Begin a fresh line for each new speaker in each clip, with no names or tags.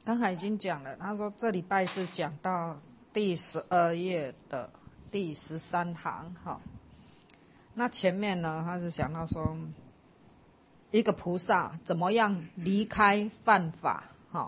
刚才已经讲了，他说这礼拜是讲到第12页的第13行，那前面呢，他是讲到说，一个菩萨怎么样离开犯法，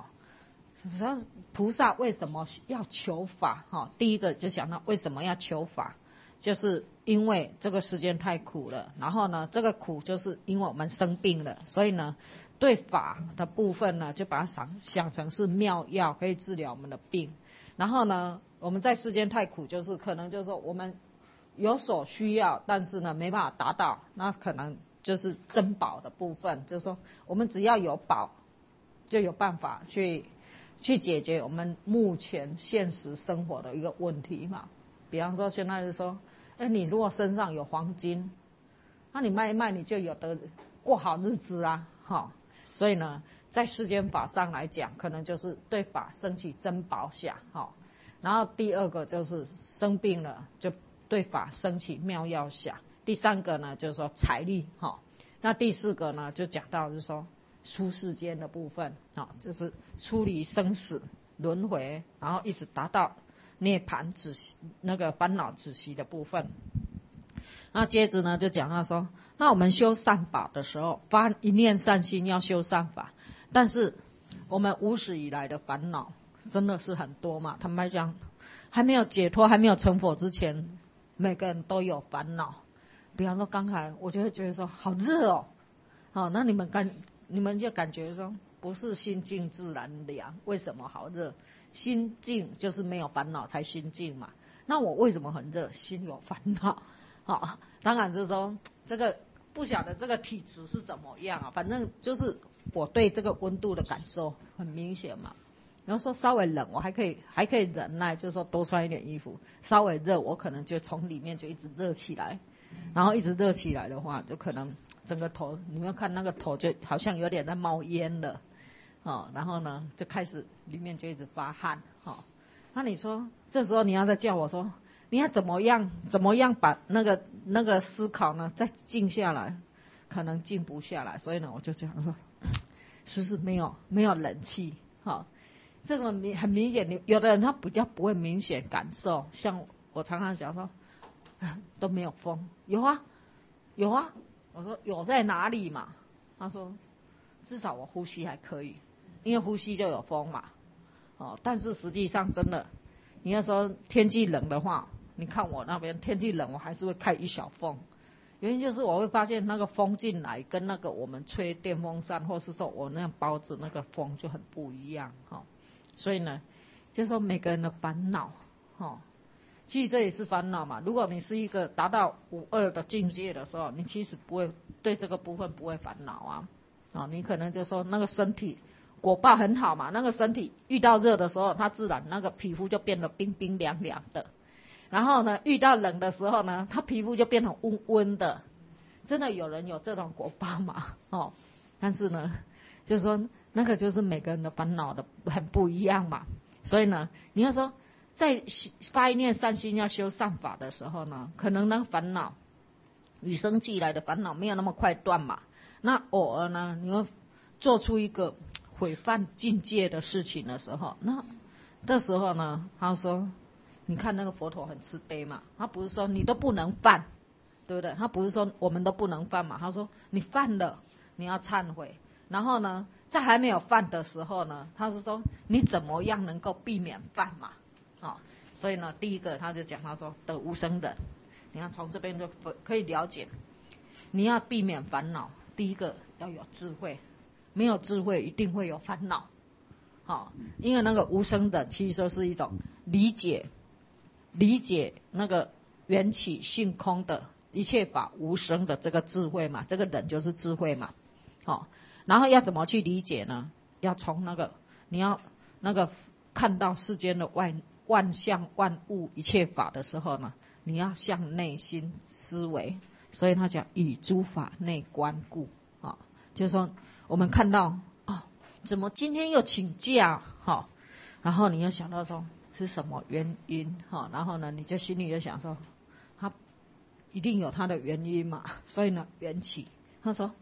菩萨为什么要求法？第一个就讲到为什么要求法，就是因为这个世间太苦了，然后呢，这个苦就是因为我们生病了，所以呢，对法的部分呢，就把它想成是妙药，可以治疗我们的病。然后呢，我们在世间太苦，就是可能就是说我们有所需要，但是呢没办法达到，那可能就是珍宝的部分，就是说我们只要有宝，就有办法去解决我们目前现实生活的一个问题嘛。比方说现在就说，你如果身上有黄金，那你卖一卖，你就有得过好日子啊，所以呢，在世间法上来讲，可能就是对法升起珍宝想，然后第二个就是生病了，就对法升起妙药想。第三个呢，就是说财力，那第四个呢，就讲到就是说出世间的部分，就是出离生死轮回，然后一直达到涅槃止息，那个烦恼止息的部分。那接着呢，就讲到说，那我们修善法的时候，发一念善心要修善法，但是我们无始以来的烦恼真的是很多嘛。坦白讲，还没有解脱，还没有成佛之前，每个人都有烦恼。比方说刚才我就会觉得说好热哦，那你们就感觉说不是心静自然凉，为什么好热？心静就是没有烦恼才心静嘛。那我为什么很热？心有烦恼。当然就是说这个不晓得这个体质是怎么样啊，反正就是我对这个温度的感受很明显嘛。然后说稍微冷我还可以忍耐，就是说多穿一点衣服。稍微热我可能就从里面就一直热起来，然后一直热起来的话，就可能整个头，你们看那个头就好像有点在冒烟了，然后呢就开始里面就一直发汗，那你说这时候你要再叫我说你要怎么样把那个思考呢再静下来，可能静不下来。所以呢我就这样说，是不是没有冷气？这个很明显，有的人他比较不会明显感受，像我常常讲说都没有风。有啊，我说有在哪里嘛？他说至少我呼吸还可以，因为呼吸就有风嘛。但是实际上真的，你要说天气冷的话，你看我那边天气冷，我还是会开一小风。原因就是我会发现那个风进来跟那个我们吹电风扇或是说我那样包着那个风就很不一样，所以呢就是说每个人的烦恼，其实这也是烦恼嘛。如果你是一个达到无二的境界的时候，你其实不会对这个部分不会烦恼啊。你可能就说那个身体果报很好嘛，那个身体遇到热的时候，它自然那个皮肤就变得冰冰凉凉的。然后呢，遇到冷的时候呢，他皮肤就变成温温的。真的有人有这种果报嘛？但是呢，就是说那个就是每个人的烦恼的很不一样嘛。所以呢，你要说在发一念善心要修善法的时候呢，可能那个烦恼与生俱来的烦恼没有那么快断嘛。那偶尔呢，你会做出一个毁犯境界的事情的时候，那这时候呢，他说。你看那个佛陀很慈悲嘛，他不是说你都不能犯，对不对？他不是说我们都不能犯嘛，他说你犯了你要忏悔，然后呢在还没有犯的时候呢，他是说你怎么样能够避免犯嘛，所以呢第一个他就讲，他说得无生忍。你看从这边就可以了解，你要避免烦恼，第一个要有智慧，没有智慧一定会有烦恼，因为那个无生忍其实就是一种理解那个缘起性空的一切法无生的这个智慧嘛，这个忍就是智慧嘛。然后要怎么去理解呢？要从那个你要那个看到世间的万象万物一切法的时候呢，你要向内心思维。所以他讲以诸法内观故，就是说我们看到怎么今天又请假，然后你要想到说是什么原因，然后呢你就心里就想说他一定有他的原因嘛。所以呢缘起，他说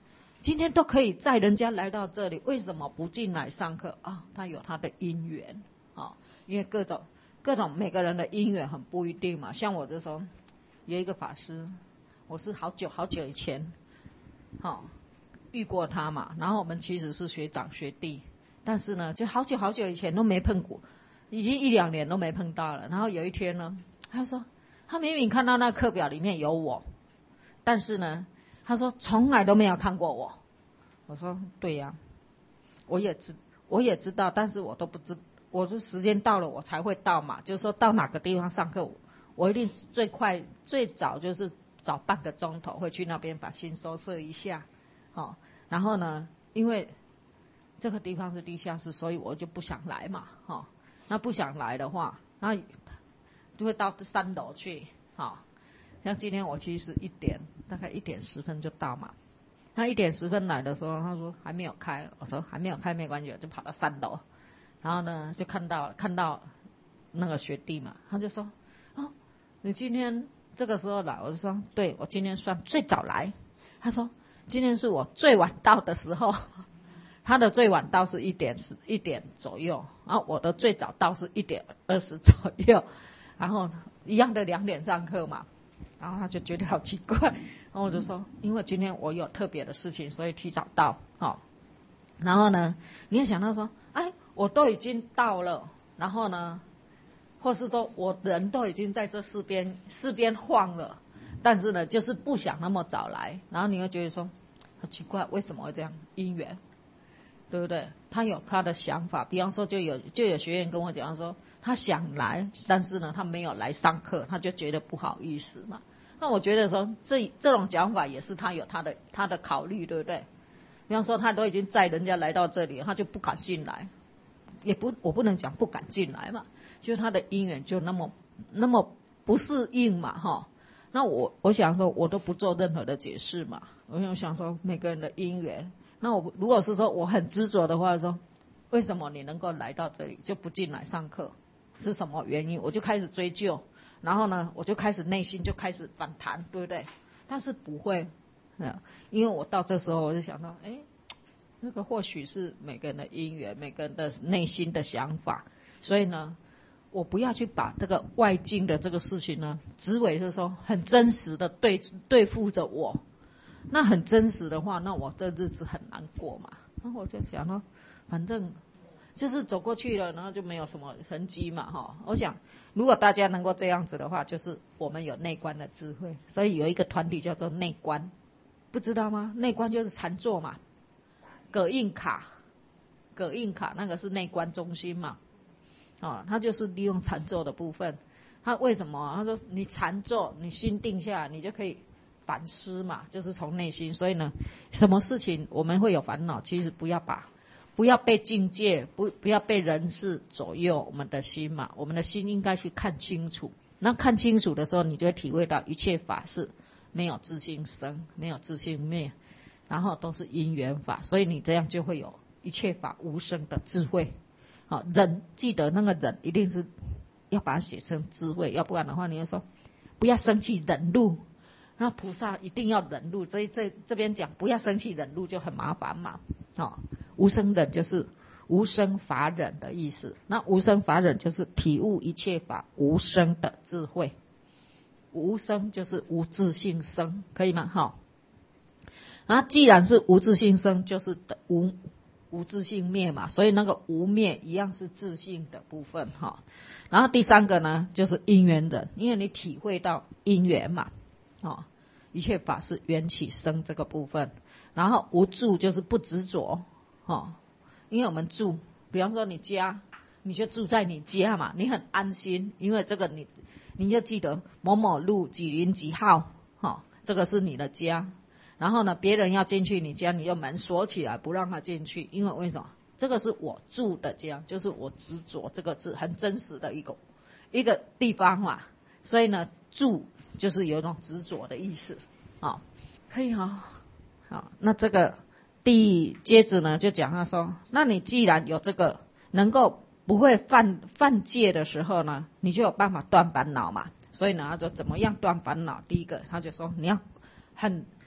今天都可以载人家来到这里，为什么不进来上课啊？他有他的因缘啊，因为各种每个人的因缘很不一定嘛。像我的时候，有一个法师，我是好久以前，遇过他嘛。然后我们其实是学长学弟，但是呢，就好久以前都没碰过，已经1-2年都没碰到了。然后有一天呢，他说他明明看到那课表里面有我，但是呢，他说从来都没有看过我。我说对呀，我也知道，但是我都不知，我说时间到了我才会到嘛，就是说到哪个地方上课，我一定最早就是早半个钟头会去那边把心收摄一下，然后呢，因为这个地方是地下室，所以我就不想来嘛，那不想来的话，那就会到3楼去，像今天我其实大概1点10分就到嘛。他1点10分来的时候，他说还没有开，我说还没有开没关系，我就跑到3楼，然后呢就看到那个学弟嘛，他就说你今天这个时候来，我就说对，我今天算最早来。他说今天是我最晚到的时候，他的最晚到是1点左右，然后我的最早到是1点20左右，然后一样的2点上课嘛。然后他就觉得好奇怪，然后我就说因为今天我有特别的事情，所以提早到。然后呢你也想到说我都已经到了，然后呢或是说我人都已经在这四边晃了，但是呢就是不想那么早来。然后你会觉得说好奇怪，为什么会这样？因缘，对不对？他有他的想法。比方说就有学员跟我讲说他想来，但是呢他没有来上课，他就觉得不好意思嘛。那我觉得说这种讲法也是他有他的考虑，对不对？比方说他都已经载人家来到这里，他就不敢进来，我不能讲不敢进来嘛，就他的因缘就那么不适应嘛，那我想说我都不做任何的解释嘛，我就想说每个人的因缘。那我如果是说我很执着的话，说为什么你能够来到这里就不进来上课，是什么原因？我就开始追究，然后呢我就开始内心就开始反弹，对不对？但是不会，因为我到这时候我就想到那个或许是每个人的因缘，每个人的内心的想法，所以呢我不要去把这个外境的这个事情呢执为是说很真实的对付着我。那很真实的话，那我这日子很难过嘛。那我就想说反正就是走过去了，然后就没有什么痕迹嘛，我想如果大家能够这样子的话，就是我们有内观的智慧。所以有一个团体叫做内观，不知道吗？内观就是禅坐嘛，葛印卡那个是内观中心嘛，他就是利用禅坐的部分。他为什么？他说你禅坐，你心定下来，你就可以反思嘛，就是从内心。所以呢什么事情我们会有烦恼，其实不要被境界不要被人事左右我们的心嘛，我们的心应该去看清楚。那看清楚的时候，你就会体会到一切法是没有自性生，没有自性灭，然后都是因缘法。所以你这样就会有一切法无生的智慧。忍，记得那个忍一定是要把它写成智慧，要不然的话你要说不要生气忍辱，那菩萨一定要忍辱。这边讲不要生气忍辱就很麻烦嘛。无生忍就是无生法忍的意思。那无生法忍就是体悟一切法无生的智慧。无生就是无自性生，可以吗？那既然是无自性生，就是无自性灭嘛，所以那个无灭一样是自性的部分。然后第三个呢就是因缘忍，因为你体会到因缘嘛，一切法是缘起生这个部分。然后无住就是不执着，因为我们住，比方说你家，你就住在你家嘛，你很安心，因为这个你就记得某某路几零几号，这个是你的家。然后呢别人要进去你家，你就门锁起来不让他进去，因为什么？这个是我住的家，就是我执着这个字很真实的一个地方嘛。所以呢住就是有一种执着的意思，可以好，那这个接着呢就讲他说，那你既然有这个能够不会犯戒的时候呢，你就有办法断烦恼嘛。所以呢他说怎么样断烦恼？第一个他就说你要很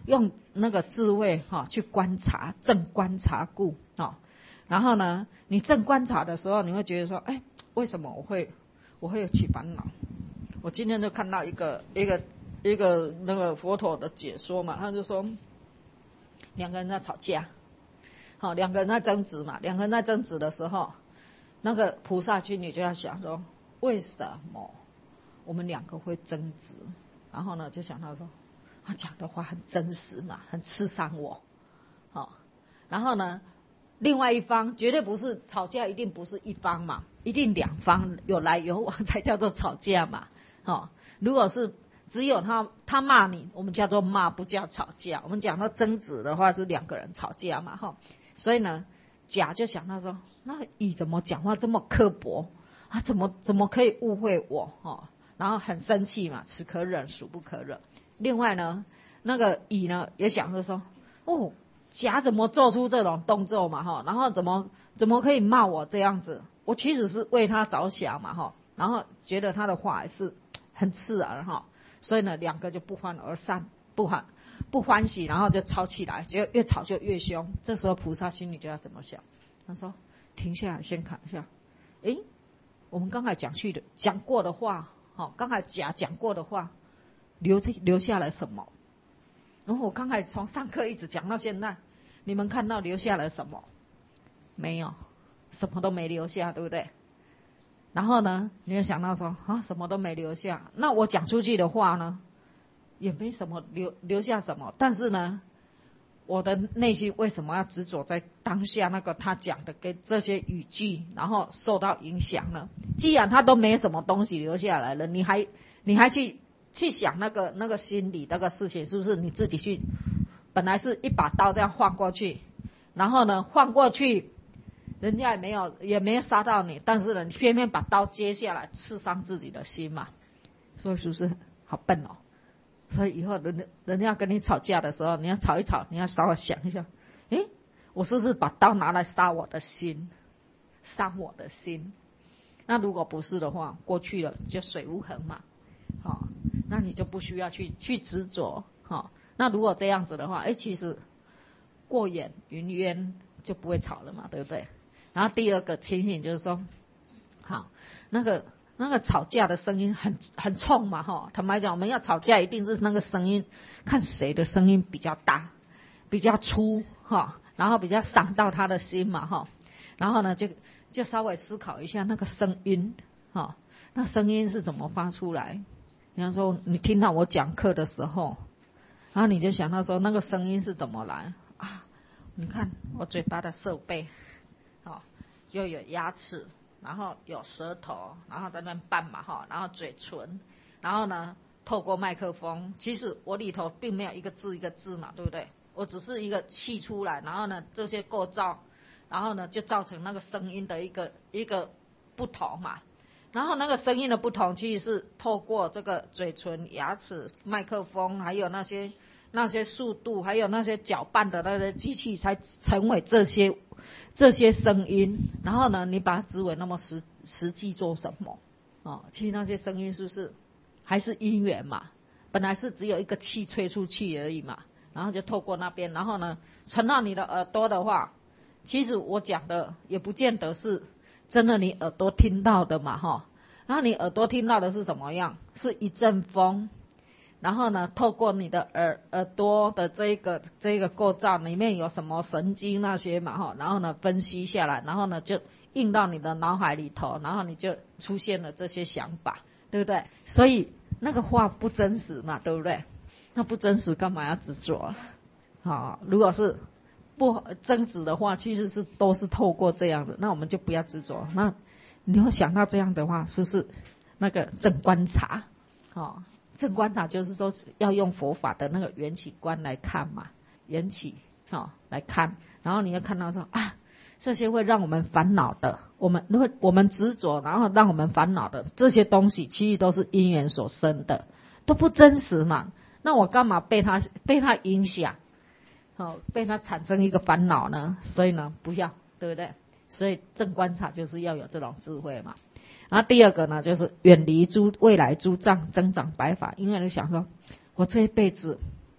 用那个智慧去观察，正观察故然后呢，你正观察的时候，你会觉得说，哎，为什么我会有起烦恼？我今天就看到一个那个佛陀的解说嘛，他就说两个人在吵架，两个人在争执嘛，两个人在争执的时候，那个菩萨心里就要想说，为什么我们两个会争执？然后呢，就想到说，他讲的话很真实嘛，很刺伤我，然后呢，另外一方绝对不是吵架，一定不是一方嘛，一定两方有来有往才叫做吵架嘛，如果是只有他骂你，我们叫做骂，不叫吵架。我们讲到争执的话，是两个人吵架嘛，所以呢，甲就想到说，那乙怎么讲话这么刻薄啊？怎么可以误会我然后很生气嘛，此可忍，孰不可忍。另外呢，那个乙呢也想着说，甲怎么做出这种动作嘛，然后怎么可以骂我这样子？我其实是为他着想嘛，然后觉得他的话还是很刺耳所以呢，两个就不欢而散，不欢喜，然后就吵起来，就越吵就越凶。这时候菩萨心里就要怎么想？他说：停下来，先看一下，我们刚才讲过的话，刚才甲讲过的话，留下来什么？然后我刚才从上课一直讲到现在，你们看到留下来什么？没有，什么都没留下，对不对？然后呢，你就想到说什么都没留下，那我讲出去的话呢，也没什么留下什么。但是呢，我的内心为什么要执着在当下那个他讲的跟这些语句，然后受到影响呢？既然他都没什么东西留下来了，你还去想那个心理那个事情，是不是你自己去？本来是一把刀这样换过去，然后呢换过去，人家也没有杀到你，但是呢你偏偏把刀接下来，刺伤自己的心嘛。所以是不是好笨哦？所以以后人家跟你吵架的时候，你要吵一吵，你要稍微想一下，我是不是把刀拿来杀我的心，伤我的心？那如果不是的话，过去了就水无痕嘛，那你就不需要去执着，那如果这样子的话，其实过眼云烟就不会吵了嘛，对不对？然后第二个情形就是说，那个吵架的声音很冲嘛，坦白讲，我们要吵架一定是那个声音，看谁的声音比较大，比较粗然后比较伤到他的心嘛然后呢就稍微思考一下那个声音那声音是怎么发出来？比方说你听到我讲课的时候，然后你就想到说那个声音是怎么来啊？你看我嘴巴的设备又有牙齿，然后有舌头，然后在那拌嘛然后嘴唇，然后呢透过麦克风，其实我里头并没有一个字一个字嘛，对不对？我只是一个气出来，然后呢这些构造，然后呢就造成那个声音的一个不同嘛。然后那个声音的不同，其实是透过这个嘴唇、牙齿、麦克风，还有那些速度，还有那些搅拌的那些机器，才成为这些声音。然后呢，你把它指为那么实际做什么？其实那些声音是不是还是因缘嘛？本来是只有一个气吹出去而已嘛，然后就透过那边，然后呢传到你的耳朵的话，其实我讲的也不见得是真的你耳朵听到的嘛然后你耳朵听到的是怎么样？是一阵风，然后呢透过你的耳朵的这个构造里面有什么神经那些嘛然后呢分析下来，然后呢就印到你的脑海里头，然后你就出现了这些想法，对不对？所以那个话不真实嘛，对不对？那不真实干嘛要执着？如果是不真实的话，其实都是透过这样的，那我们就不要执着。那你会想到这样的话，是不是那个正观察？正观察就是说要用佛法的那个缘起观来看嘛，缘起来看，然后你要看到说这些会让我们烦恼的，我们执着，然后让我们烦恼的这些东西，其实都是因缘所生的，都不真实嘛。那我干嘛被它影响？被它产生一个烦恼呢？所以呢，不要，对不对？所以正观察就是要有这种智慧嘛。然后第二个呢，就是远离未来诸障，增长白法。因为你想说，我这一辈子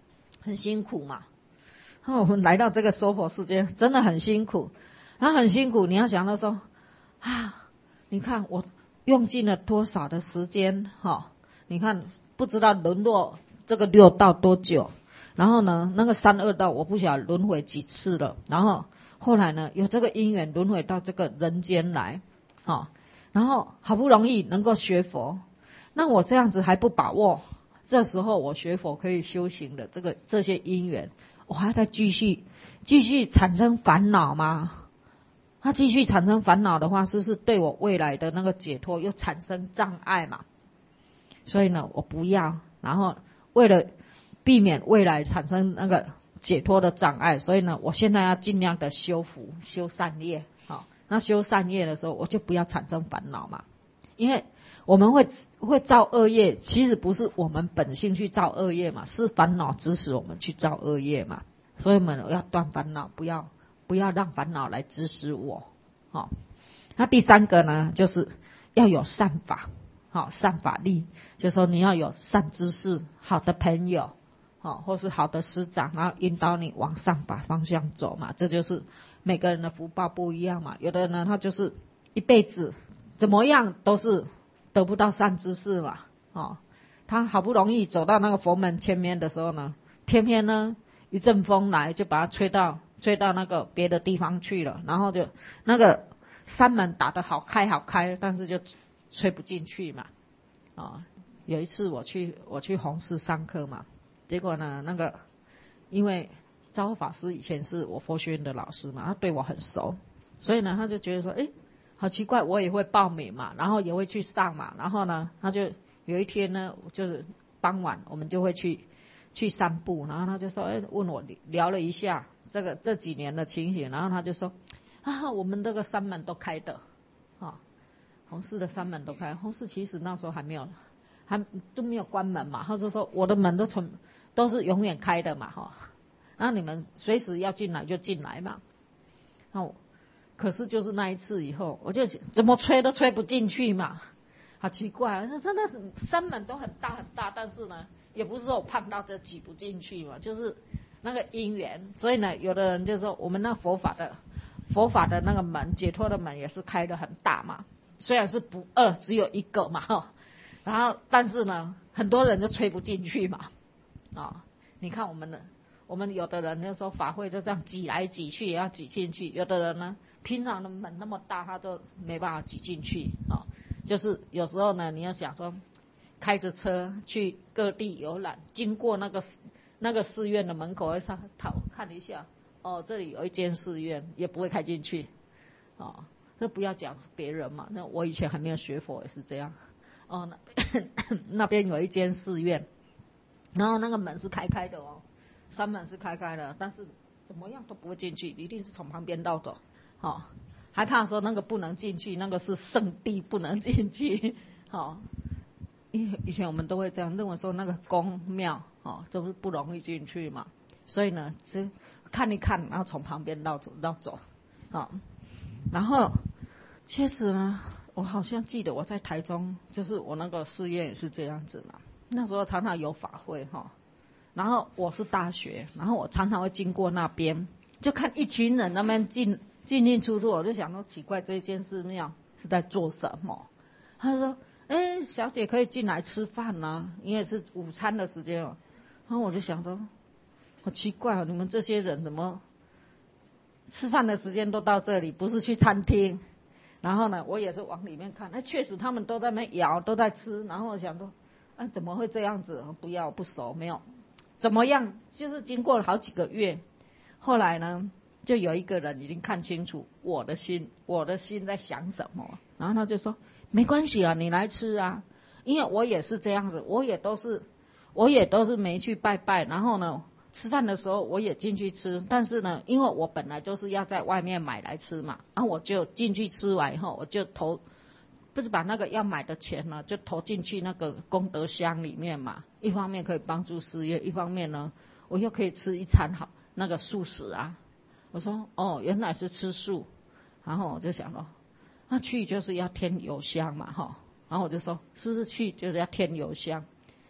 很辛苦嘛。我们来到这个娑婆世界真的很辛苦，然后很辛苦，你要想到说你看我用尽了多少的时间你看不知道沦落这个六道多久，然后呢那个三恶道我不晓得轮回几次了，然后后来呢有这个因缘轮回到这个人间来然后好不容易能够学佛，那我这样子还不把握，这时候我学佛可以修行的这些因缘，我还在继续产生烦恼吗？他继续产生烦恼的话，是不是对我未来的那个解脱又产生障碍嘛？所以呢我不要，然后为了避免未来产生那个解脱的障碍，所以呢我现在要尽量的修福修善业那修善业的时候我就不要产生烦恼嘛。因为我们会造恶业，其实不是我们本性去造恶业嘛，是烦恼指使我们去造恶业嘛。所以我们要断烦恼，不要让烦恼来指使我那第三个呢就是要有善法善法力，就是说你要有善知识，好的朋友或是好的师长，然后引导你往善法方向走嘛。这就是每个人的福报不一样嘛。有的人呢他就是一辈子怎么样都是得不到善知识嘛他好不容易走到那个佛门前面的时候呢，偏偏呢一阵风来就把他吹到那个别的地方去了，然后就那个山门打得好开，但是就吹不进去嘛有一次我去弘誓上课嘛，结果呢那个因为昭法师以前是我佛学院的老师嘛，他对我很熟，所以呢他就觉得说好奇怪，我也会报名嘛，然后也会去上嘛，然后呢他就有一天呢就是傍晚我们就会去散步，然后他就说问我聊了一下这几年的情形，然后他就说我们这个山门都开的弘誓的山门都开，弘誓其实那时候还都没有关门嘛，他就说我的门都是永远开的嘛然后你们随时要进来就进来嘛可是就是那一次以后，我就怎么吹都吹不进去嘛，好奇怪他那山门都很大很大，但是呢也不是说我胖到这挤不进去嘛，就是那个因缘。所以呢有的人就说我们那佛法的那个门，解脱的门也是开得很大嘛，虽然是不二只有一个嘛然后但是呢很多人就吹不进去嘛你看我们有的人就说法会就这样挤来挤去也要挤进去，有的人呢平常的门那么大他都没办法挤进去就是有时候呢你要想说开着车去各地游览，经过那个寺院的门口上看一下这里有一间寺院，也不会开进去这不要讲别人嘛，那我以前还没有学佛也是这样那边有一间寺院，然后那个门是开的山门是开的，但是怎么样都不会进去，一定是从旁边绕走还怕说那个不能进去，那个是圣地不能进去以前我们都会这样认为说那个宫庙都是不容易进去嘛，所以呢只看一看，然后从旁边绕走然后其实呢我好像记得我在台中，就是我那个寺院也是这样子嘛，那时候常常有法会然后我是大学，然后我常常会经过那边，就看一群人那边进出，我就想说奇怪，这间寺庙是在做什么？他就说小姐可以进来吃饭啊，因为是午餐的时间然后我就想说好奇怪你们这些人怎么吃饭的时间都到这里，不是去餐厅？然后呢我也是往里面看，确实他们都在那边摇都在吃，然后我想说怎么会这样子？不要不熟，没有怎么样，就是经过了好几个月，后来呢就有一个人已经看清楚我的心在想什么，然后他就说没关系啊，你来吃啊，因为我也是这样子，我也都是没去拜拜，然后呢吃饭的时候我也进去吃，但是呢因为我本来就是要在外面买来吃嘛，然后我就进去吃完以后，我就不是把那个要买的钱呢就投进去那个功德箱里面嘛，一方面可以帮助事业，一方面呢我又可以吃一餐好那个素食啊。我说原来是吃素，然后我就想说那去就是要添油香嘛然后我就说是不是去就是要添油香？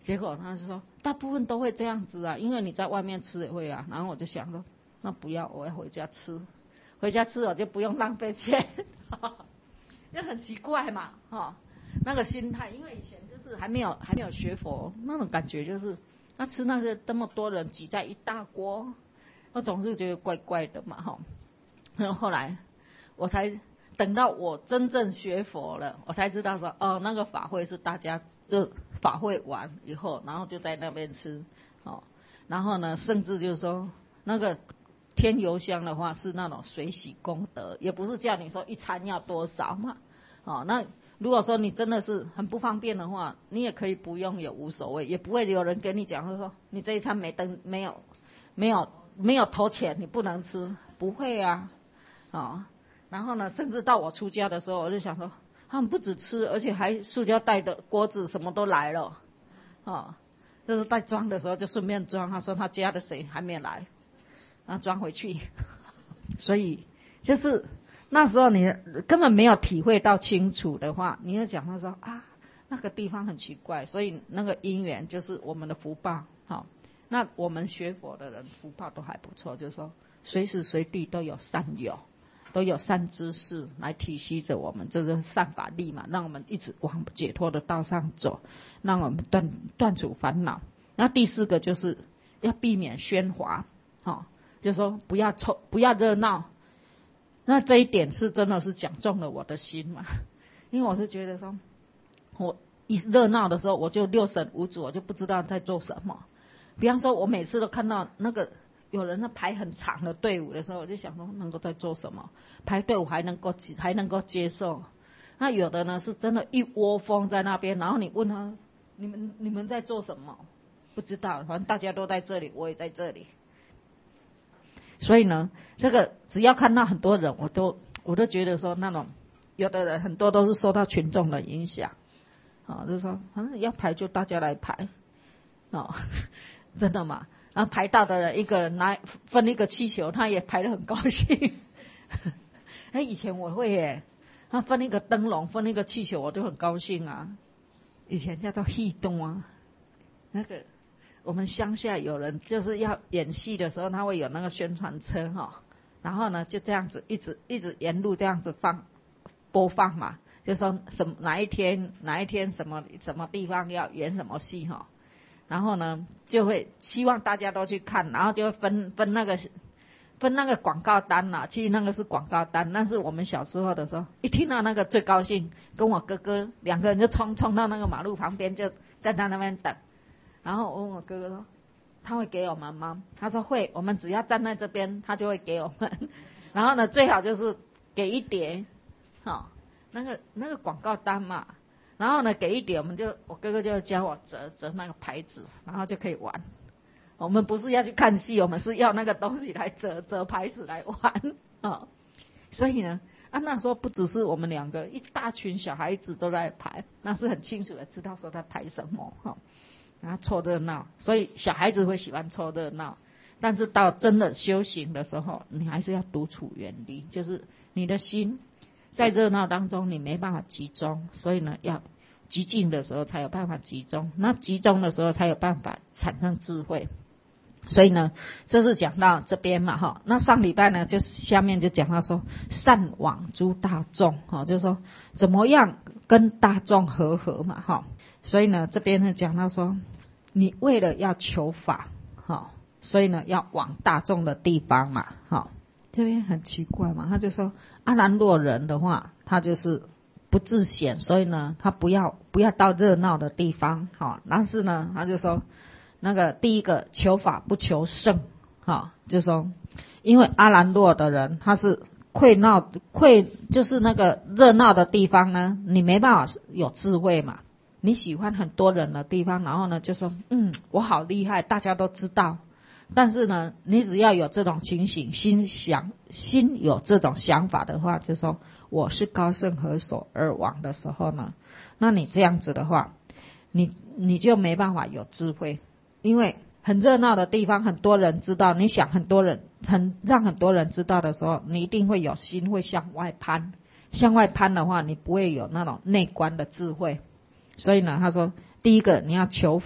结果他就说大部分都会这样子啊，因为你在外面吃也会啊。然后我就想说，那不要，我要回家吃，回家吃我就不用浪费钱，就很奇怪嘛，那个心态，因为以前就是还没有学佛，那种感觉就是那吃那些这么多人挤在一大锅，我总是觉得怪怪的嘛，然后后来我才等到我真正学佛了，我才知道说，那个法会是大家就法会完以后，然后就在那边吃，然后呢，甚至就是说那个添油香的话是那种随喜功德，也不是叫你说一餐要多少嘛，那如果说你真的是很不方便的话，你也可以不用也无所谓，也不会有人跟你讲说你这一餐没有投钱你不能吃，不会啊，然后呢，甚至到我出家的时候，我就想说，他们不止吃，而且还塑胶袋的锅子什么都来了，就是在装的时候就顺便装。他说他家的谁还没来，然后装回去。所以就是那时候你根本没有体会到清楚的话，你就讲他说啊，那个地方很奇怪，所以那个因缘就是我们的福报。那我们学佛的人福报都还不错，就是说随时随地都有善友。都有善知识来提携着我们，就是善法力嘛，让我们一直往解脱的道上走，让我们断除烦恼。那第四个就是要避免喧哗，就是说不要热闹。那这一点是真的是讲中了我的心嘛，因为我是觉得说，我一热闹的时候我就六神无主，我就不知道在做什么。比方说我每次都看到那个有人那排很长的队伍的时候，我就想说能够在做什么？排队伍还能够接受。那有的呢是真的一窝蜂在那边，然后你问他你们在做什么？不知道，反正大家都在这里，我也在这里。所以呢，这个只要看到很多人，我都觉得说那种有的人很多都是受到群众的影响，就是说反正要排就大家来排，真的嘛？然后排到的人一个人拿分一个气球，他也排得很高兴。以前我会耶，他分一个灯笼分一个气球我就很高兴啊。以前叫做戏动啊，那个我们乡下有人就是要演戏的时候，他会有那个宣传车然后呢就这样子一直沿路这样子播放嘛，就说哪一天什么地方要演什么戏然后呢就会希望大家都去看，然后就会分那个广告单啦。其实那个是广告单，但是我们小时候的时候一听到那个最高兴，跟我哥哥两个人就冲到那个马路旁边，就站在那边等。然后我问我哥哥说他会给我们吗？他说会，我们只要站在这边他就会给我们。然后呢最好就是给一叠那个广告单嘛，然后呢给一点，我哥哥就教我折那个牌子，然后就可以玩。我们不是要去看戏，我们是要那个东西来折牌子来玩所以呢那时候不只是我们两个，一大群小孩子都在排，那是很清楚的知道说在排什么然后凑热闹，所以小孩子会喜欢凑热闹。但是到真的修行的时候，你还是要独处远离，就是你的心在热闹当中你没办法集中，所以呢要寂静的时候才有办法集中，那集中的时候才有办法产生智慧。所以呢这是讲到这边嘛那上礼拜呢就下面就讲到说善往诸大众就是说怎么样跟大众和嘛所以呢这边呢讲到说你为了要求法所以呢要往大众的地方嘛这边很奇怪嘛，他就说阿兰若人的话他就是不自显，所以呢他不要到热闹的地方但是呢他就说那个第一个求法不求胜就是说因为阿兰若的人他是就是那个热闹的地方呢你没办法有智慧嘛，你喜欢很多人的地方，然后呢就说我好厉害大家都知道，但是呢你只要有这种情形，心有这种想法的话，就说我是高僧何所而往的时候呢，那你这样子的话你就没办法有智慧。因为很热闹的地方很多人知道，你想让很多人知道的时候，你一定会有心会向外攀的话，你不会有那种内观的智慧。所以呢他说第一个你要求法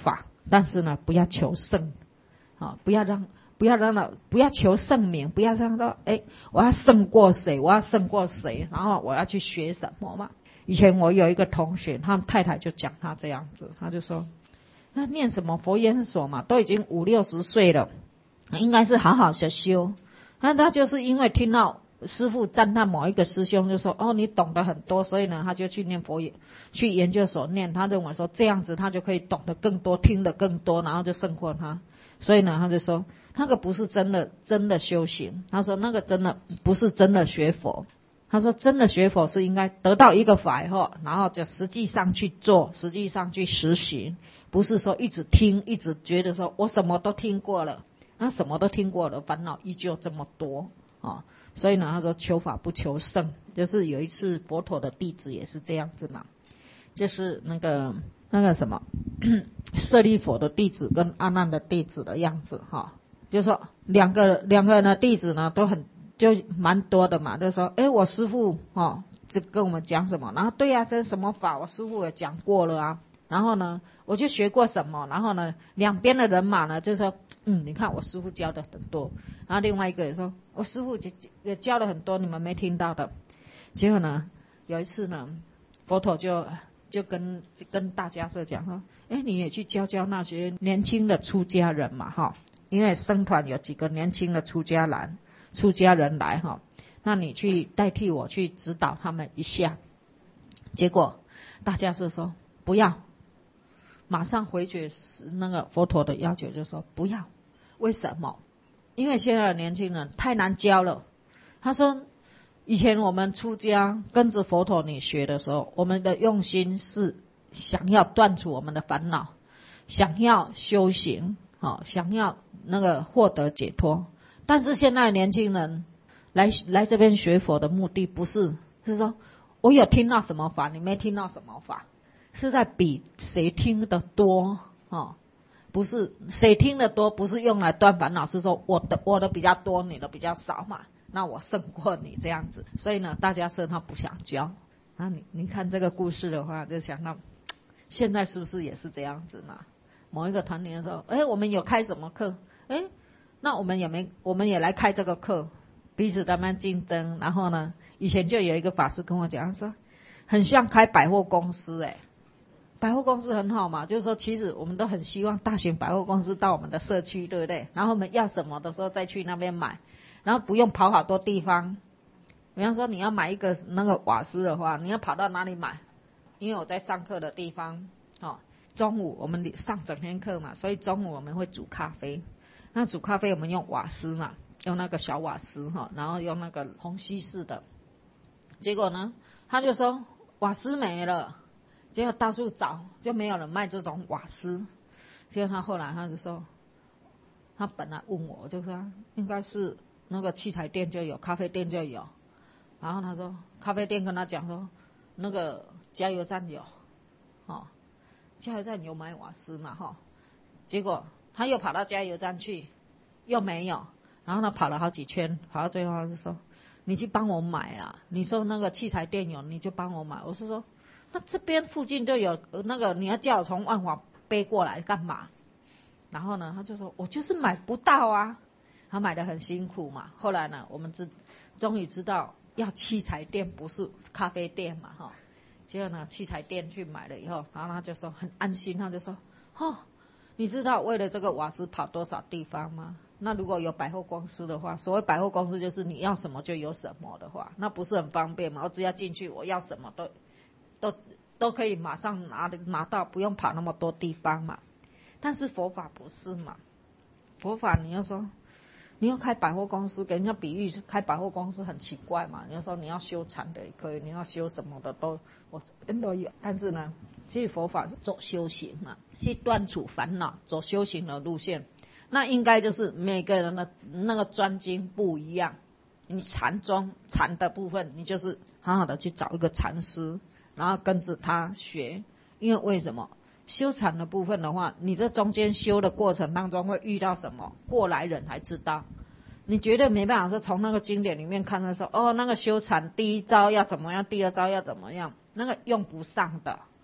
但是呢，不要求胜，不要求胜名，不要让到我要胜过谁，然后我要去学什么嘛。以前我有一个同学，他太太就讲他这样子，他就说，那念什么佛研所嘛，都已经50-60岁了，应该是好好的修。那他就是因为听到师父赞叹某一个师兄，就说你懂得很多，所以呢他就去念佛去研究所念，他认为说这样子他就可以懂得更多，听得更多，然后就胜过他。所以呢他就说那个不是真的修行，他说那个真的不是真的学佛。他说真的学佛是应该得到一个法以后，然后就实际上去做，实际上去实行，不是说一直听，一直觉得说我什么都听过了，那什么都听过了，烦恼依旧这么多所以呢他说求法不求胜。就是有一次佛陀的弟子也是这样子嘛，就是那个什么舍利佛的弟子跟阿难的弟子的样子就是说两个人的弟子呢都就蛮多的嘛，就说我师父就跟我们讲什么，然后对啊，这是什么法我师父也讲过了啊，然后呢我就学过什么，然后呢两边的人马呢就说你看我师父教的很多，然后另外一个也说我师父也教了很多你们没听到的。结果呢有一次呢佛陀就跟大家说讲说你也去教那些年轻的出家人嘛因为僧团有几个年轻的出家人来那你去代替我去指导他们一下。结果大家是说不要，马上回绝那个佛陀的要求，就说不要。为什么？因为现在的年轻人太难教了。他说以前我们出家跟着佛陀你学的时候，我们的用心是想要断除我们的烦恼，想要修行想要那个获得解脱。但是现在的年轻人来这边学佛的目的不是说我有听到什么法你没听到什么法，是在比谁听得多不是谁听得多，不是用来断烦恼，是说我的比较多你的比较少嘛，那我胜过你这样子。所以呢大家说他不想教。那你看这个故事的话，就想到现在是不是也是这样子嘛？某一个团体的时候我们有开什么课那我们也来开这个课，彼此他们竞争。然后呢以前就有一个法师跟我讲，他说很像开百货公司百货公司很好嘛，就是说其实我们都很希望大型百货公司到我们的社区，对不对？然后我们要什么的时候再去那边买，然后不用跑好多地方。比方说你要买一个那个瓦斯的话，你要跑到哪里买？因为我在上课的地方中午我们上整天课嘛，所以中午我们会煮咖啡。那煮咖啡我们用瓦斯嘛，用那个小瓦斯然后用那个虹吸式的。结果呢他就说瓦斯没了，结果到处找就没有人卖这种瓦斯。结果他后来他就说，他本来问我就说应该是那个器材店就有，咖啡店就有。然后他说咖啡店跟他讲说那个加油站有加油站有买瓦斯嘛结果他又跑到加油站去又没有，然后他跑了好几圈，跑到最后他就说你去帮我买啊，你说那个器材店有你就帮我买。我是说那这边附近就有那个，你要叫我从万华背过来干嘛？然后呢他就说我就是买不到啊，他买得很辛苦嘛。后来呢我们终于知道要器材店不是咖啡店嘛结果呢器材店去买了以后，然后他就说很安心，他就说你知道为了这个瓦斯跑多少地方吗？那如果有百货公司的话，所谓百货公司就是你要什么就有什么的话，那不是很方便吗？我只要进去我要什么都可以马上拿到，不用跑那么多地方嘛。但是佛法不是嘛，佛法你要说你要开百货公司，给人家比喻开百货公司很奇怪嘛。你要说你要修禅的也可以，你要修什么的都有。但是呢其实佛法是走修行嘛，去断除烦恼，走修行的路线。那应该就是每个人的那个专精不一样。你禅的部分，你就是好好的去找一个禅师，然后跟着他学。因为为什么修禅的部分的话，你这中间修的过程当中会遇到什么，过来人才知道。你绝对没办法说从那个经典里面看到说那个修禅第一招要怎么样，第二招要怎么样，那个用不上的。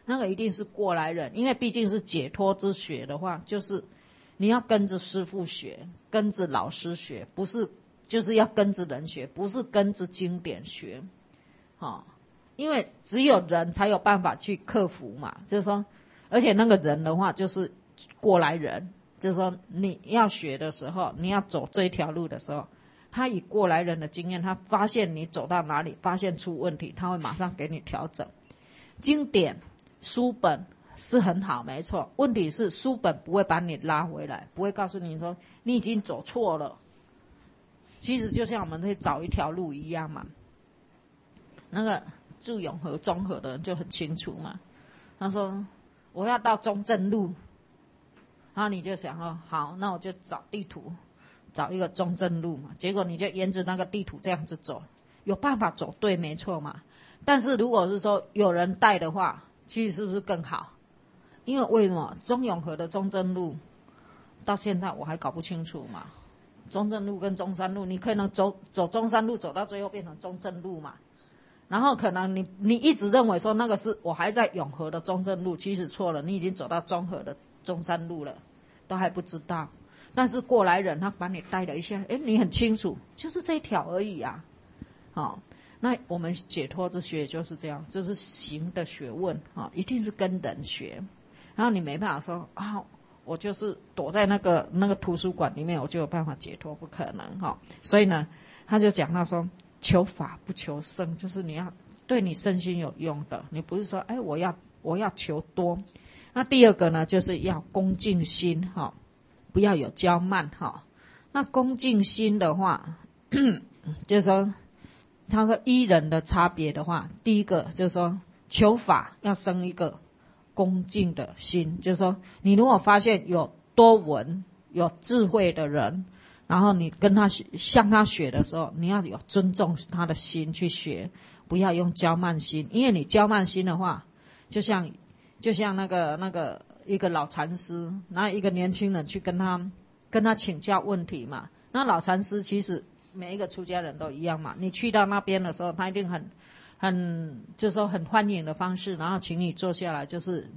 那个一定是过来人，因为毕竟是解脱之学的话，就是你要跟着师父学，跟着老师学，不是就是要跟着人学，不是跟着经典学，因为只有人才有办法去克服嘛，就是说，而且那个人的话就是过来人，就是说你要学的时候，你要走这一条路的时候，他以过来人的经验，他发现你走到哪里，发现出问题，他会马上给你调整。经典书本是很好，没错，问题是书本不会把你拉回来，不会告诉你说你已经走错了。其实就像我们会找一条路一样嘛，那个住永和中和的人就很清楚嘛，他说我要到中正路，然后你就想说好，那我就找地图找一个中正路嘛，结果你就沿着那个地图这样子走，有办法走对没错嘛。但是如果是说有人带的话，其实是不是更好？因为什么？中永和的中正路到现在我还搞不清楚嘛。中正路跟中山路，你可能走中山路走到最后变成中正路嘛。然后可能你一直认为说那个是我还在永和的中正路，其实错了，你已经走到中和的中山路了，都还不知道。但是过来人他把你带了一下，你很清楚，就是这一条而已啊。那我们解脱之学就是这样，就是行的学问一定是跟人学。然后你没办法说我就是躲在那个图书馆里面我就有办法解脱，不可能所以呢，他就讲到说求法不求胜，就是你要对你身心有用的，你不是说我要求多。那第二个呢，就是要恭敬心不要有骄慢那恭敬心的话就是说他说依人的差别的话，第一个就是说求法要生一个恭敬的心，就是说你如果发现有多闻有智慧的人，然后你跟他向他学的时候，你要有尊重他的心去学，不要用骄慢心。因为你骄慢心的话，就像那个一个老禅师，然后一个年轻人去跟他请教问题嘛。那老禅师其实每一个出家人都一样嘛，你去到那边的时候，他一定就是说很欢迎的方式，然后请你坐下来，就是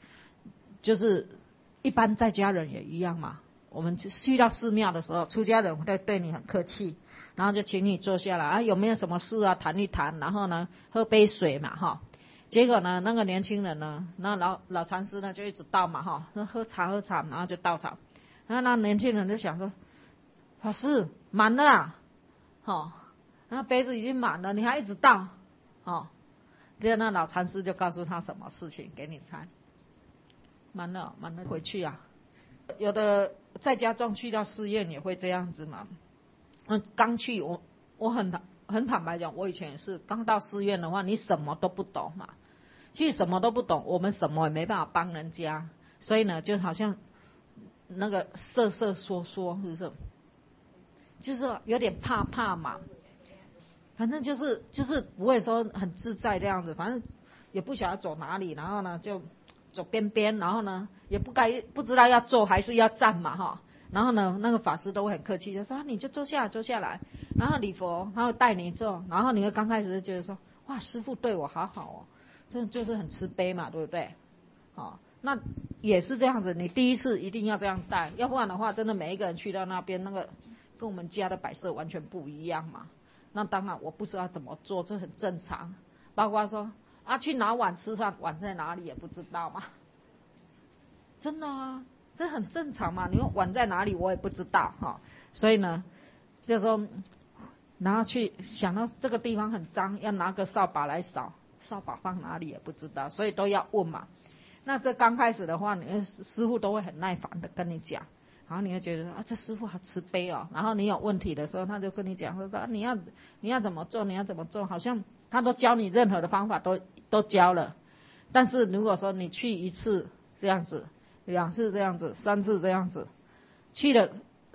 一般在家人也一样嘛。我们去到寺庙的时候，出家人会对你很客气，然后就请你坐下来有没有什么事谈一谈，然后呢喝杯水嘛结果呢那个年轻人呢，那老禅师呢就一直倒嘛喝茶，然后就倒茶，然后那年轻人就想说法师满了那杯子已经满了，你还一直倒结果那老禅师就告诉他什么事情，给你猜。满了回去啊。有的在家中去到寺院也会这样子嘛。刚去我很坦白讲，我以前也是刚到寺院的话，你什么都不懂嘛。其实什么都不懂，我们什么也没办法帮人家，所以呢就好像那个瑟瑟缩缩，是不是？就是有点怕嘛。反正就是不会说很自在这样子，反正也不晓得走哪里，然后呢就走边边，然后呢也不知道要坐还是要站嘛然后呢那个法师都会很客气，就说你就坐下来，然后礼佛，他会带你坐，然后你会刚开始就觉得说哇师父对我好好这就是很慈悲嘛，对不对？那也是这样子，你第一次一定要这样带，要不然的话真的每一个人去到那边那个跟我们家的摆设完全不一样嘛。那当然我不知道怎么做，这很正常。包括说去拿碗吃饭，碗在哪里也不知道嘛。真的啊，这很正常嘛。你说碗在哪里我也不知道所以呢就说然后去想到这个地方很脏，要拿个扫把来扫，扫把放哪里也不知道，所以都要问嘛。那这刚开始的话，你师父都会很耐烦的跟你讲，然后你会觉得这师父好慈悲然后你有问题的时候，他就跟你讲说你要怎么做，你要怎么做，好像他都教你任何的方法都教了。但是如果说你去一次这样子，2次这样子，3次这样子，去了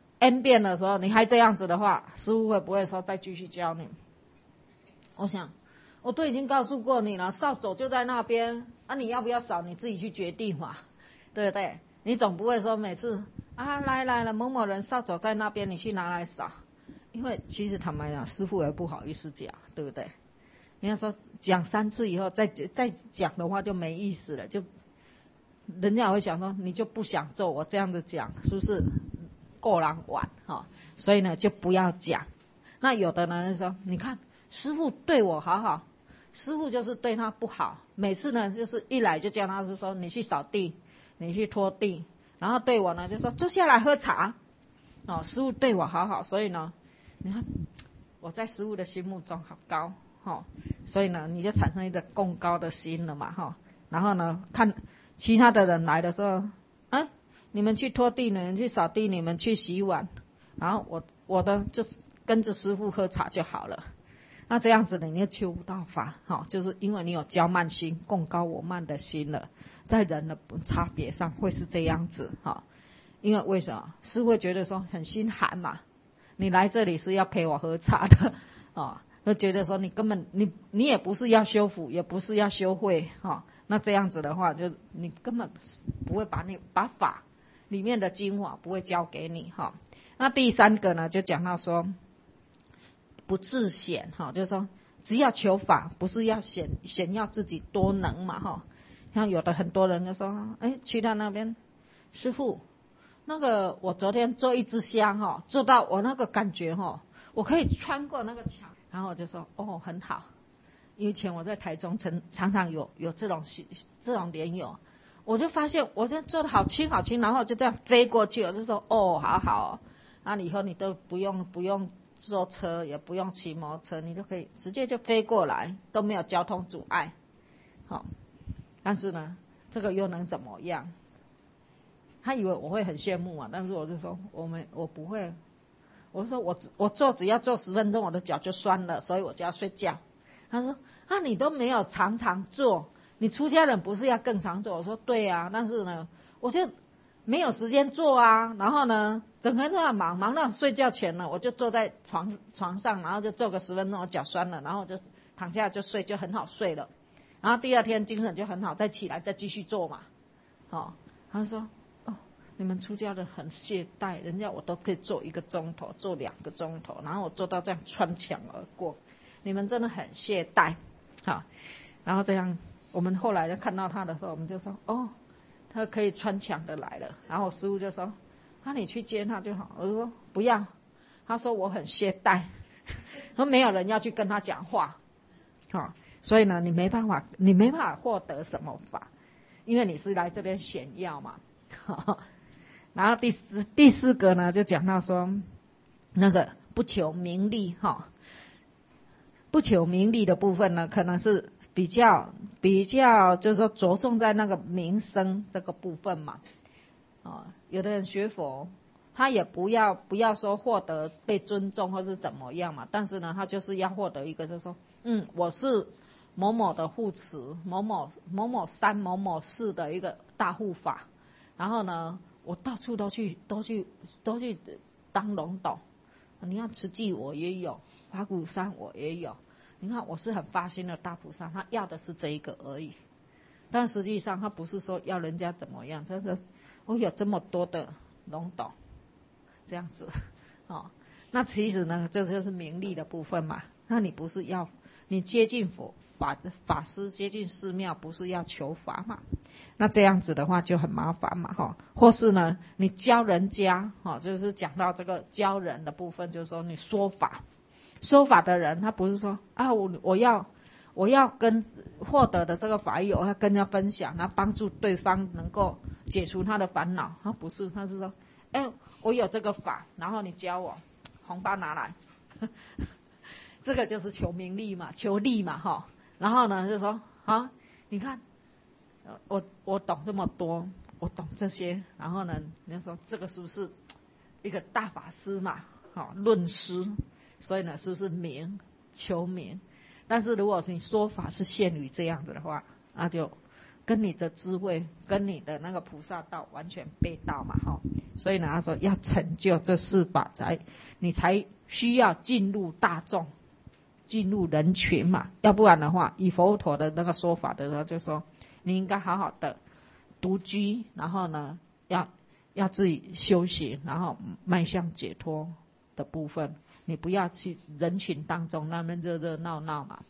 N 遍的时候你还这样子的话，师父会不会说再继续教你？我想我都已经告诉过你了，扫帚就在那边你要不要扫你自己去决定嘛，对不对？你总不会说每次来了某某人扫帚在那边，你去拿来扫。因为其实坦白讲，师父也不好意思讲，对不对？ 人家说讲3次以后再讲的话就没意思了，就人家会想说你就不想做，我这样子讲是不是够人玩哈？所以呢就不要讲。那有的人说，你看师父对我好好，师父就是对他不好，每次呢就是一来就叫他是说你去扫地，你去拖地，然后对我呢就说坐下来喝茶。师父对我好好，所以呢你看我在师父的心目中好高，所以呢你就产生一个共高的心了嘛，然后呢看其他的人来的时候，你们去拖地，你们去扫地，你们去洗碗，然后我的就是跟着师父喝茶就好了。那这样子呢你就求不到法，就是因为你有骄慢心，共高我慢的心了，在人的差别上会是这样子。因为什么？师父会觉得说很心寒嘛，你来这里是要陪我喝茶的，就觉得说你根本你也不是要修福，也不是要修慧，那这样子的话，就你根本不会把法里面的精华不会教给你。那第3个呢，就讲到说不自显，就是说只要求法，不是要显耀自己多能嘛。像有的很多人就说，去到那边，师父那个我昨天做一支香，做到我那个感觉，我可以穿过那个墙，然后我就说很好。以前我在台中常常有这种莲友，我就发现我这做的好轻好轻，然后就这样飞过去，我就说好好，那以后你都不用坐车，也不用骑摩托车，你就可以直接就飞过来，都没有交通阻碍。但是呢这个又能怎么样？他以为我会很羡慕嘛，但是我就说我不会，我说我只要做10分钟，我的脚就酸了，所以我就要睡觉。他说你都没有常常做，你出家人不是要更常做？我说对啊，但是呢我就没有时间做啊，然后呢整个人都要忙到睡觉前了，我就坐在床上，然后就做个10分钟，我脚酸了，然后就躺下就睡，就很好睡了，然后第2天精神就很好，再起来再继续做嘛。他说你们出家人很懈怠，人家我都可以做1个钟头，做2个钟头，然后我做到这样穿墙而过，你们真的很懈怠。然后这样我们后来就看到他的时候，我们就说他可以穿墙的来了，然后师父就说你去接他就好。我说不要，他说我很懈怠，说没有人要去跟他讲话，所以呢你没办法获得什么法，因为你是来这边显耀嘛。然后第4个呢就讲到说那个不求名利，不求名利的部分呢可能是比较就是说着重在那个名声这个部分嘛。有的人学佛他也不要说获得被尊重或是怎么样嘛，但是呢他就是要获得一个就是说我是某某的护持，某某山某某寺的一个大护法，然后呢我到处都去当龙斗。你看慈济我也有，法鼓山我也有，你看我是很发心的大菩萨，他要的是这一个而已，但实际上他不是说要人家怎么样，但是我有这么多的龙斗这样子。那其实呢这就是名利的部分嘛。那你不是要你接近法师接近寺庙，不是要求法嘛？那这样子的话就很麻烦嘛，或是呢你教人家，就是讲到这个教人的部分，就是说你说法的人，他不是说我要跟获得的这个法益，我要跟人家分享，然后帮助对方能够解除他的烦恼。他不是，他是说我有这个法，然后你教我，红包拿来这个就是求名利嘛，求利嘛，然后呢就说你看我懂这么多，我懂这些，然后呢你就说这个是不是一个大法师嘛，论师，所以呢是不是求名？但是如果是你说法是限于这样子的话，那就跟你的智慧跟你的那个菩萨道完全背道嘛，所以呢他说要成就这4法你才需要进入大众，进入人群嘛，要不然的话以佛陀的那个说法的时候就说你应该好好的独居，然后呢要自己修行，然后迈向解脱的部分，你不要去人群当中那边热闹闹嘛。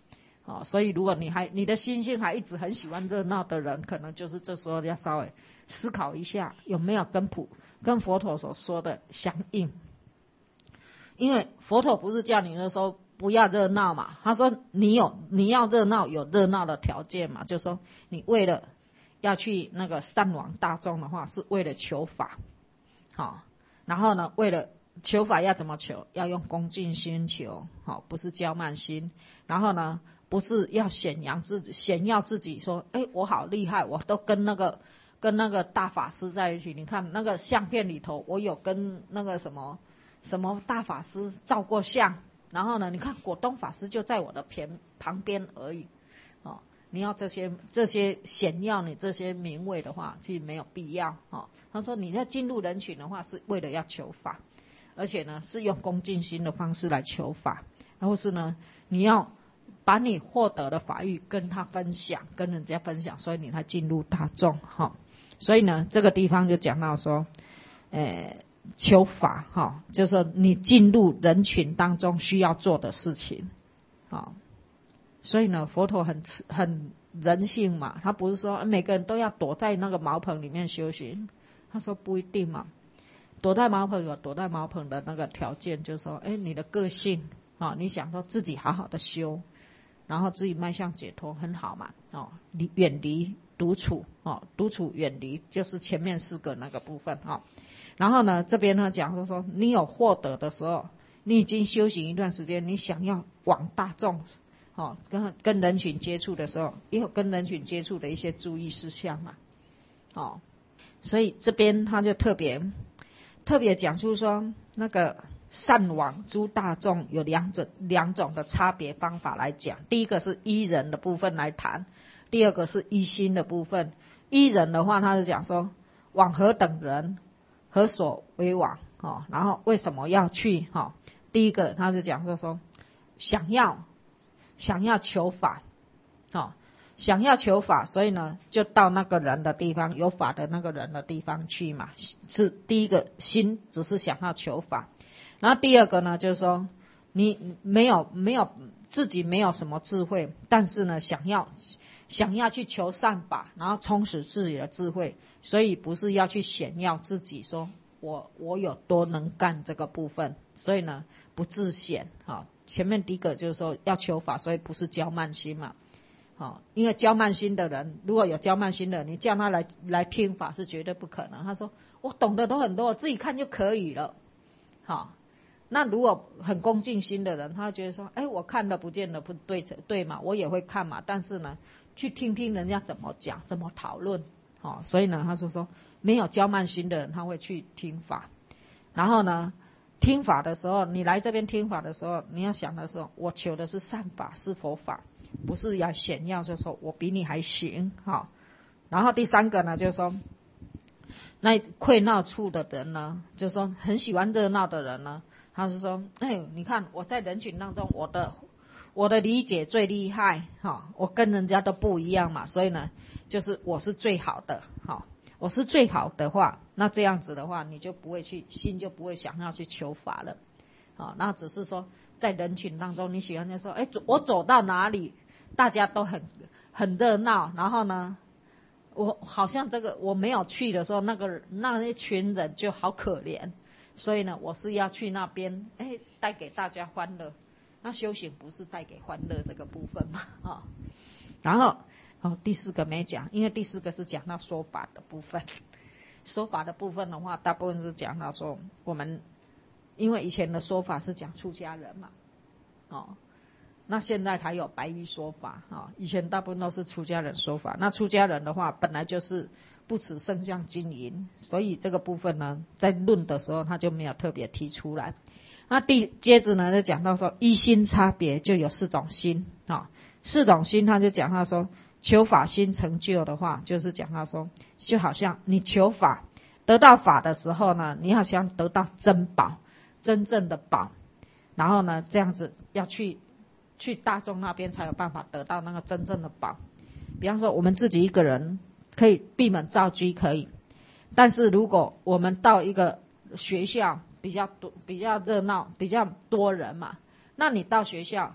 所以如果你的心性还一直很喜欢热闹的人，可能就是这时候要稍微思考一下，有没有跟佛陀所说的相应。因为佛陀不是叫你说不要热闹嘛，他说你要热闹，有热闹的条件嘛，就是说你为了要去那个善往大众的话，是为了求法，然后呢，为了求法要怎么求？要用恭敬心求，不是骄慢心。然后呢，不是要显耀自己说，我好厉害，我都跟那个大法师在一起。你看那个相片里头，我有跟那个什么大法师照过相。然后呢，你看果东法师就在我的旁边而已。你要这些显耀你这些名位的话，其实没有必要。他说你要进入人群的话，是为了要求法，而且呢是用恭敬心的方式来求法，然后是呢你要把你获得的法欲跟他分享，跟人家分享，所以你才进入大众。所以呢这个地方就讲到说，求法就是说你进入人群当中需要做的事情。所以呢佛陀很人性嘛，他不是说每个人都要躲在那个茅棚里面修行，他说不一定嘛。躲在茅棚有躲在茅棚的那个条件，就是说你的个性你想说自己好好的修，然后自己迈向解脱很好嘛。远离独处，独处远离就是前面4个那个部分。然后呢这边呢讲说你有获得的时候，你已经修行一段时间，你想要往大众跟人群接触的时候，也有跟人群接触的一些注意事项嘛。所以这边他就特别讲出说，那个善往诸大众有两种的差别方法来讲。第一个是依人的部分来谈，第二个是依心的部分。依人的话，他是讲说往何等人，何所为往，然后为什么要去。第一个他是讲说想要求法，想要求法，所以呢就到那个人的地方，有法的那个人的地方去嘛，是第一个心只是想要求法。然后第二个呢就是说你没有自己没有什么智慧，但是呢想要去求善法，然后充实自己的智慧，所以不是要去显耀自己说我有多能干这个部分，所以呢不自显。前面第一个就是说要求法，所以不是骄慢心嘛。因为骄慢心的人，如果有骄慢心的人，你叫他来听法是绝对不可能。他说我懂得都很多，我自己看就可以了。那如果很恭敬心的人，他觉得说我看了不见得不对嘛，我也会看嘛，但是呢去听听人家怎么讲怎么讨论。所以呢他说没有骄慢心的人，他会去听法。然后呢听法的时候，你来这边听法的时候，你要想的是我求的是善法，是佛法，不是要显耀就是说我比你还行。然后第三个呢就是说那溃闹处的人呢，就是说很喜欢热闹的人呢，他是说你看我在人群当中我的理解最厉害，我跟人家都不一样嘛，所以呢就是我是最好的。我是最好的话，那这样子的话你就不会心就不会想要去求法了。那只是说在人群当中，你喜欢就说我走到哪里大家都很热闹，然后呢我好像这个我没有去的时候，那一群人就好可怜，所以呢我是要去那边带给大家欢乐。那修行不是带给欢乐这个部分嘛。然后第4个没讲，因为第4个是讲到说法的部分。说法的部分的话，大部分是讲到说我们因为以前的说法是讲出家人嘛，那现在才有白衣说法。以前大部分都是出家人说法。那出家人的话本来就是不持圣像金银，所以这个部分呢在论的时候他就没有特别提出来。那接着呢就讲到说依心差别就有4种心。4种心他就讲到说求法心成就的话，就是讲到说就好像你求法得到法的时候呢，你好像得到真宝，真正的宝，然后呢这样子要去大众那边才有办法得到那个真正的宝。比方说我们自己一个人可以闭门造车可以，但是如果我们到一个学校比较热闹比较多人嘛，那你到学校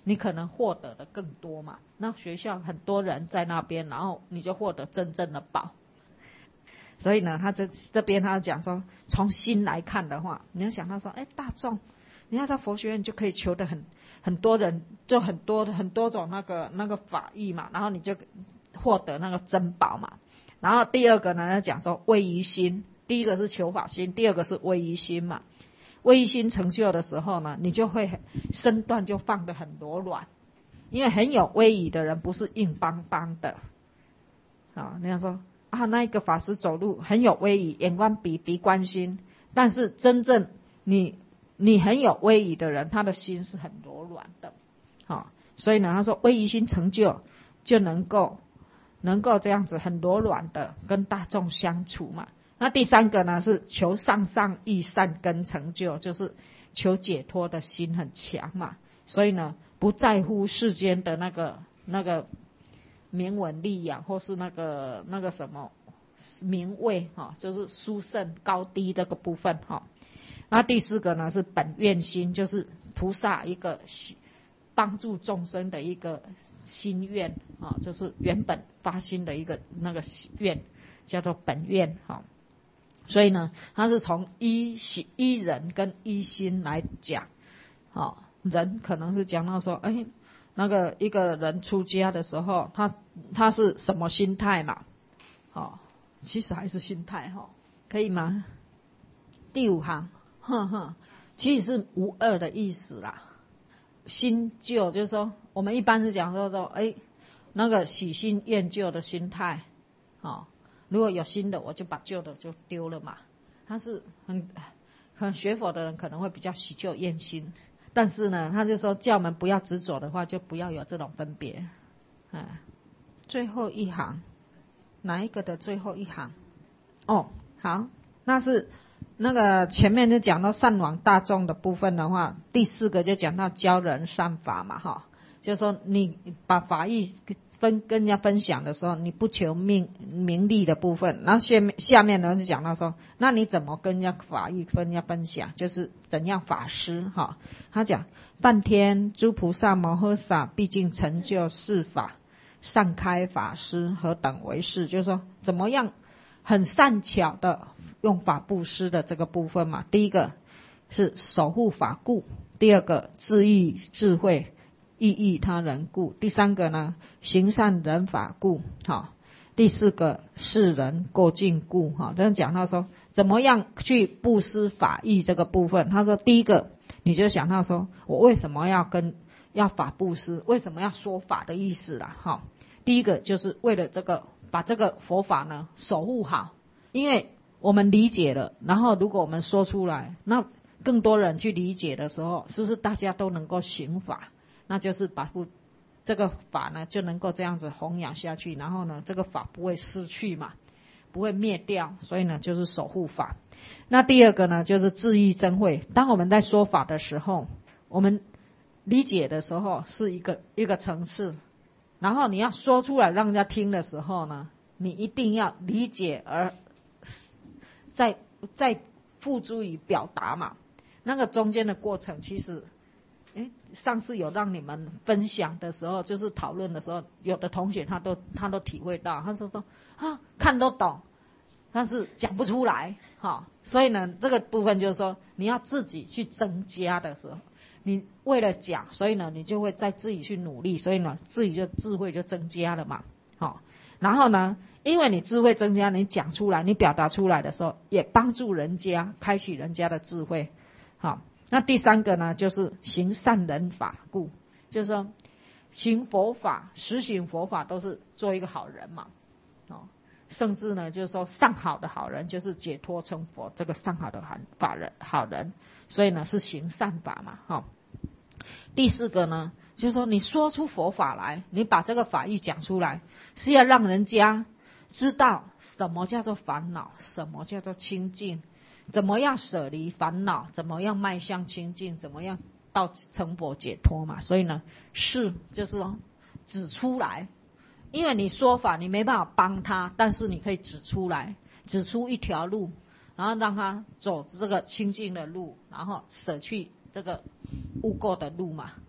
你可能获得的更多嘛。那学校很多人在那边，然后你就获得真正的宝。所以呢，他这边他讲说，从心来看的话，你要想到说，大众，你要在佛学院就可以求得很多人，就很多种那个法义嘛，然后你就获得那个珍宝嘛。然后第二个呢，他讲说威仪心，第一个是求法心，第二个是威仪心嘛。威仪心成就的时候呢，你就会身段就放得很柔软，因为很有威仪的人不是硬邦邦的。那样说那一个法师走路很有威仪，眼观鼻，鼻观心，但是真正你很有威仪的人，他的心是很柔软的。所以呢，他说威仪心成就就能够这样子很柔软的跟大众相处嘛。那第三个呢是求上益善根成就，就是求解脱的心很强嘛。所以呢，不在乎世间的那个名闻利养，或是那个什么名位就是殊胜高低这个部分。那第四个呢是本愿心，就是菩萨一个帮助众生的一个心愿就是原本发心的一个那个愿，叫做本愿。所以呢，它是从依人跟依心来讲。人可能是讲到说，那个一个人出家的时候，他是什么心态嘛？其实还是心态可以吗？第五行，其实是无二的意思啦。新旧就是说，我们一般是讲说，那个喜新厌旧的心态。如果有新的，我就把旧的就丢了嘛。他是很学佛的人可能会比较喜旧厌新，但是呢，他就说叫我们不要执着的话，就不要有这种分别。最后一行，哪一个的最后一行？好，那是那个前面就讲到善往大众的部分的话，第四个就讲到教人善法嘛。就是说你把法义跟人家分享的时候，你不求名利的部分。然后下面呢就讲到说，那你怎么跟人家法义跟人家分享，就是怎样法师。他讲半天诸菩萨摩诃萨毕竟成就四法，善开法师何等为是，就是说怎么样很善巧的用法布施的这个部分嘛。第一个是守护法故，第二个自益智慧益益他人故，第三个呢行善人法故，第四个世人过境故。这样讲到说怎么样去布施法益这个部分。他说第一个你就想到说，我为什么要法布施，为什么要说法的意思啦。第一个就是为了把这个佛法呢守护好，因为我们理解了，然后如果我们说出来，那更多人去理解的时候，是不是大家都能够行法？那就是把这个法呢就能够这样子弘扬下去，然后呢这个法不会失去嘛，不会灭掉，所以呢就是守护法。那第二个呢就是智益真慧，当我们在说法的时候，我们理解的时候是一个层次，然后你要说出来让人家听的时候呢，你一定要理解而再付诸于表达嘛。那个中间的过程其实上次有让你们分享的时候，就是讨论的时候，有的同学他都体会到，他说看都懂，但是讲不出来。所以呢这个部分就是说你要自己去增加的时候，你为了讲，所以呢你就会再自己去努力，所以呢自己就智慧就增加了嘛。然后呢因为你智慧增加，你讲出来，你表达出来的时候，也帮助人家开启人家的智慧。那第三个呢就是行善人法故，就是说行佛法，实行佛法都是做一个好人嘛。甚至呢就是说上好的好人就是解脱成佛，这个上好的好人，所以呢是行善法嘛。第四个呢就是说你说出佛法来，你把这个法义讲出来，是要让人家知道什么叫做烦恼，什么叫做清净，怎么样舍离烦恼，怎么样迈向清净，怎么样到成佛解脱嘛。所以呢是就是说指出来，因为你说法你没办法帮他，但是你可以指出来，指出一条路，然后让他走这个清净的路，然后舍去这个污垢的路嘛。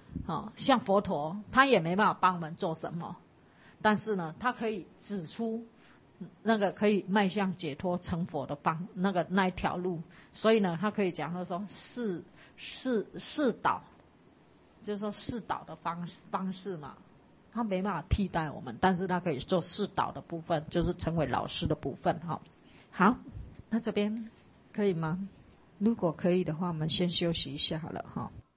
像佛陀他也没办法帮我们做什么，但是呢他可以指出那个可以迈向解脱成佛的那一条路，所以呢他可以讲说示导，就是说示导的方式嘛，他没办法替代我们，但是他可以做示导的部分，就是成为老师的部分。好，那这边可以吗？如果可以的话，我们先休息一下好了哈。